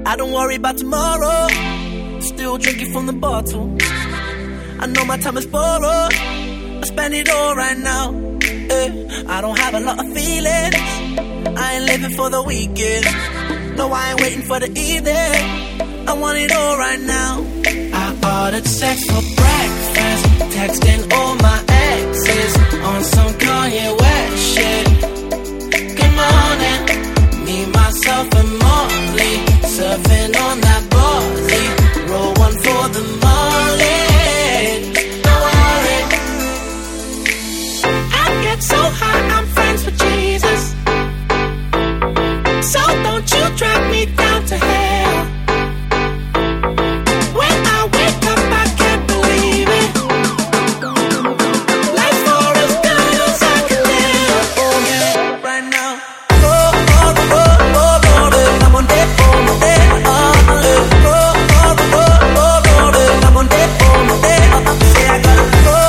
I don't worry about tomorrow. Still drinking from the bottle. I know my time is borrowed. I spend it all right now. I don't have a lot of feelings. I ain't living for the weekend. No, I ain't waiting for the evening. I want it all right now. I ordered sex for breakfast, texting all my exes on some Kanye West shit. Good morning, me, myself and Molly, surfing on that Bali. Roll one for the Molly. Don't worry, I get so high, I'm friends with Jesus. So don't you drag me down to hell. When I wake up, I can't believe it. Life's for as good as I can live. Oh yeah, right now. I'm on that phone, I'm on that I'm on that phone, say I gotta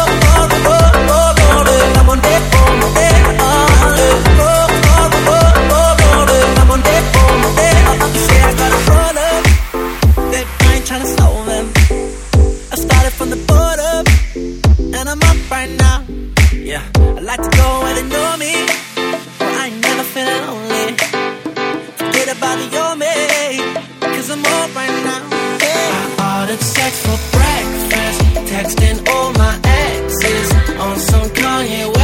I'm on that phone, I'm on that phone, say I gotta run up. That I ain't tryna slow them. I started from the bottom, and I'm up right now. Yeah, I like to go where they know me, but I ain't never feeling lonely. Forget about the old me, cause I'm up right now. Yeah. I ordered sex for breakfast, texting all my exes on some Kanye West.